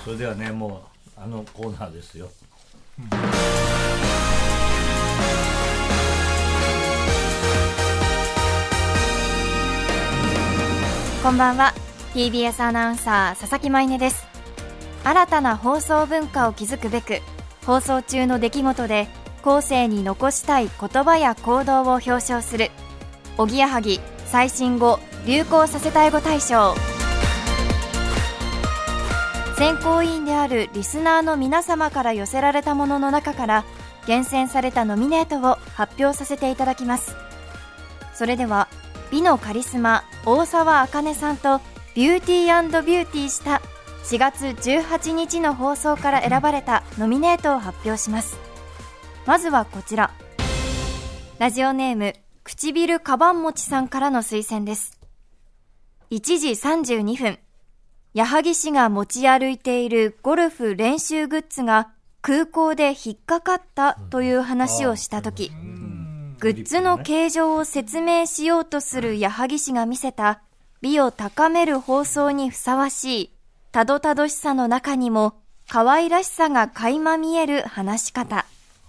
それではね、もうコーナーですよ。 こんばんは。 TBS アナウンサー佐々木舞音です。新たな放送文化を築くべく、放送中の出来事で後世に残したい言葉や行動を表彰するおぎやはぎ最新語・流行させたい語大賞。選考委員であるリスナーの皆様から寄せられたものの中から厳選されたノミネートを発表させていただきます。それでは美のカリスマ大沢あかねさんとビューティー&ビューティーした4月18日の放送から選ばれたノミネートを発表します。まずはこちら、ラジオネーム唇かばんもちさんからの推薦です。1時32分、矢作氏が持ち歩いているゴルフ練習グッズが空港で引っかかったという話をしたとき、グッズの形状を説明しようとする矢作氏が見せた美を高める放送にふさわしいたどたどしさの中にも可愛らしさが垣間見える話し方。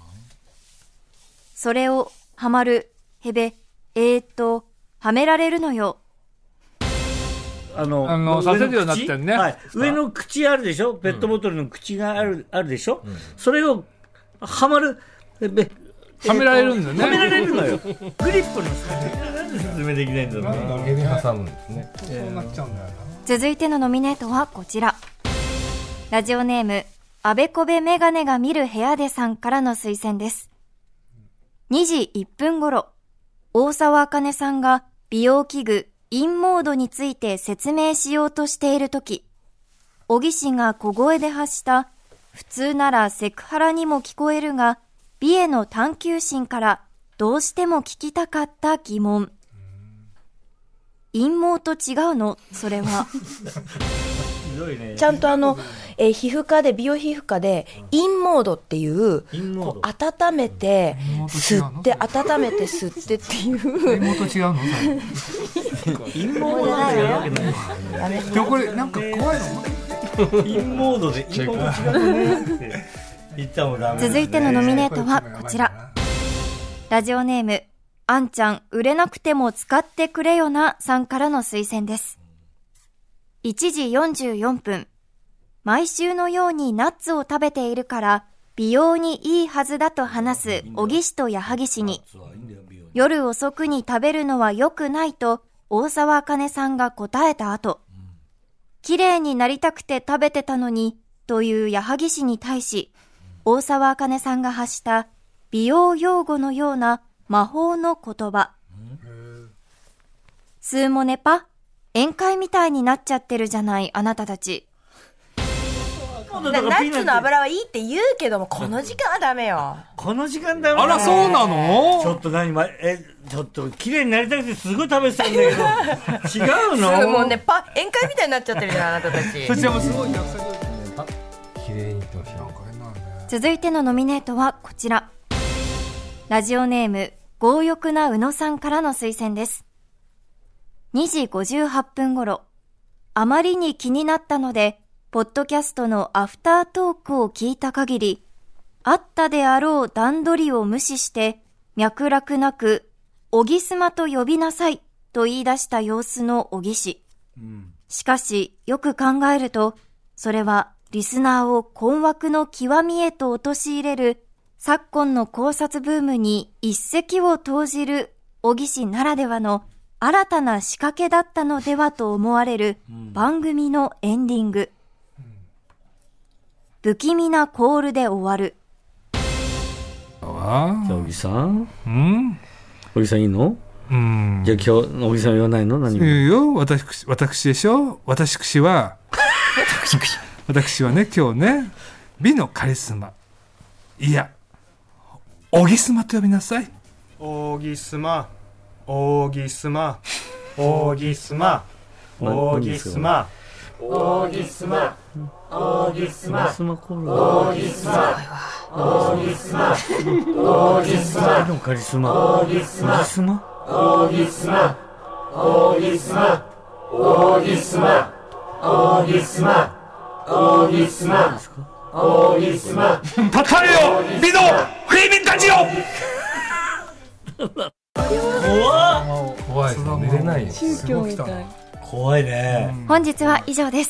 それをはまる、へべ、はめられるのよ。 させるようになってるね、 はい、上の口あるでしょ、ペットボトルの口があるでしょ、それをはまる、 はめられるんだね。 はめられるのよ。グリップのなんで説明できないんだろうね。 投げに挟むんですね。 そうなっちゃうんだよな。 続いてのノミネートはこちら、ラジオネームあべこべメガネが見る部屋でさんからの推薦です。2時1分頃、大沢あかねさんが美容器具インモードについて説明しようとしているとき、小木氏が小声で発した普通ならセクハラにも聞こえるが美への探求心からどうしても聞きたかった疑問。陰謀と違うのそれは。 ひどいね。 ちゃんと皮膚科で美容皮膚科でインモードっていうこう温めて吸って温めて吸ってっていう。 陰謀と違うの？ 陰謀じゃないわけない。 でもこれなんか怖いの？ 陰モードで陰謀と違うねって言ったもダメ。 続いてのノミネートはこちら、ラジオネームあんちゃん売れなくても使ってくれよなさんからの推薦です。1時44分、毎週のようにナッツを食べているから美容にいいはずだと話す小木氏と矢作氏に、夜遅くに食べるのは良くないと大沢あかねさんが答えた後、綺麗になりたくて食べてたのにという矢作氏に対し、大沢あかねさんが発した美容用語のような魔法の言葉。スーモネパ、宴会みたいになっちゃってるじゃないあなたたち。 ナッツの油はいいって言うけども、この時間はダメよ。 この時間ダメ。 あら、そうなの？ ちょっとちょっと綺麗になりたくてすごい食べてたんだけど違うの？ スーモネパ、宴会みたいになっちゃってるじゃんあなたたち。 そちらもすごい約束。 綺麗に言ってました。 続いてのノミネートはこちら、ラジオネーム強欲な宇野さんからの推薦です。2時58分頃、あまりに気になったのでポッドキャストのアフタートークを聞いた限り、あったであろう段取りを無視して脈絡なく小木スマと呼びなさいと言い出した様子の小木氏、しかしよく考えるとそれはリスナーを困惑の極みへと陥れる昨今の考察ブームに一石を投じる小木氏ならではの新たな仕掛けだったのではと思われる番組のエンディング。不気味なコールで終わる。 じゃあ小木さん、小木さんいいの？じゃあ今日小木さん言わないの？何もいいよ。私でしょ。私はね、今日ね、美のカリスマ、いや小木スマと呼びなさい。 小木スマ、小木スマ、小木スマ、小木スマ、小木スマ、小木スマ、小木スマ、小木スマ、小木スマ、小木スマ、 のカリスマ、 小木スマ、 小木スマ、 小木スマ、小木スマ、小木スマ、小木スマ、小オーギスマオーギスマ立たれよ美のフィービンたちよ。 怖いですね。寝れないよ。 宗教みたい。 怖いね。 本日は以上です。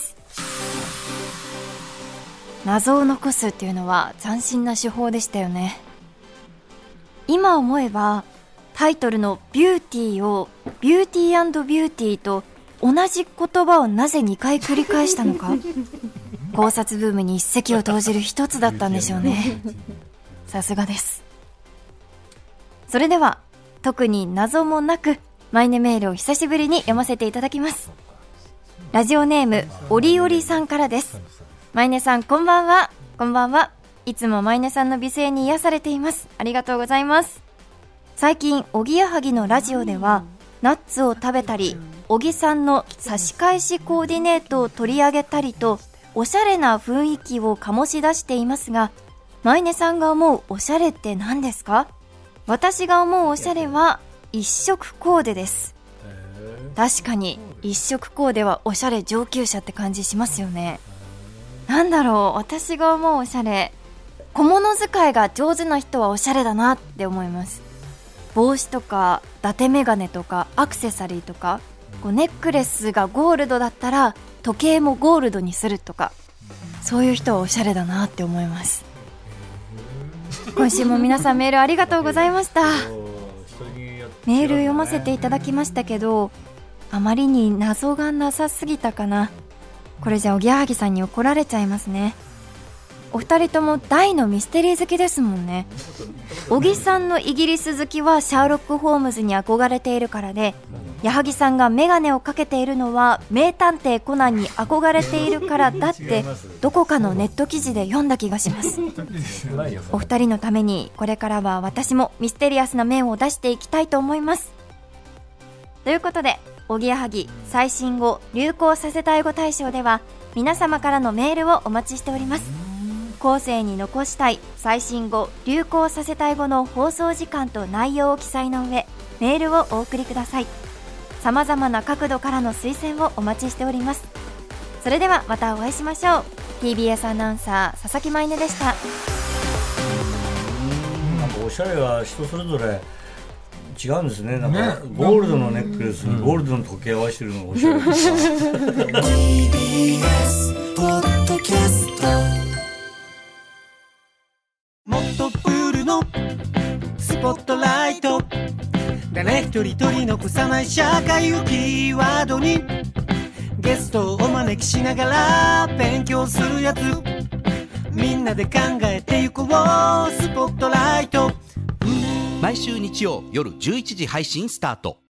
謎を残すっていうのは斬新な手法でしたよね。今思えばタイトルのビューティーをビューティー&ビューティーと同じ言葉をなぜ2回繰り返したのか、考察ブームに一石を投じる一つだったんでしょうね。さすがです。それでは特に謎もなくマイネメールを久しぶりに読ませていただきます。ラジオネームオリオリさんからです。マイネさんこんばんは。こんばんは。いつもマイネさんの美声に癒されています。ありがとうございます。最近おぎやはぎのラジオではナッツを食べたり、おぎさんの差し返しコーディネートを取り上げたりとおしゃれな雰囲気を醸し出していますが、マイネさんが思うおしゃれって何ですか？私が思うおしゃれは一色コーデです。確かに一色コーデはおしゃれ上級者って感じしますよね。なんだろう、私が思うおしゃれ、小物使いが上手な人はおしゃれだなって思います。帽子とか伊達メガネとかアクセサリーとか、ネックレスがゴールドだったら時計もゴールドにするとか、そういう人はおしゃれだなって思います。今週も皆さんメールありがとうございました。メール読ませていただきましたけど、あまりに謎がなさすぎたかな。これじゃおぎやはぎさんに怒られちゃいますね。お二人とも大のミステリー好きですもんね。小木さんのイギリス好きはシャーロック・ホームズに憧れているからで、矢作さんがメガネをかけているのは名探偵コナンに憧れているからだってどこかのネット記事で読んだ気がします。お二人のためにこれからは私もミステリアスな面を出していきたいと思います。ということで、おぎやはぎ最新語流行させたい語大賞では皆様からのメールをお待ちしております。後世に残したい最新語流行させたい語の放送時間と内容を記載の上、メールをお送りください。さまざまな角度からの推薦をお待ちしております。それではまたお会いしましょう。 TBS アナウンサー佐々木舞音でした。 なんかおしゃれは人それぞれ違うんですね。なんかゴールドのネックレスにゴールドの時計合わせてるのがおしゃれです。TBS ポッドキャスト、 もっとプールのスポットライト、誰一人取り残さない社会をキーワードにゲストをお招きしながら勉強するやつ、みんなで考えてゆこうスポットライト。 毎週日曜夜11時配信スタート。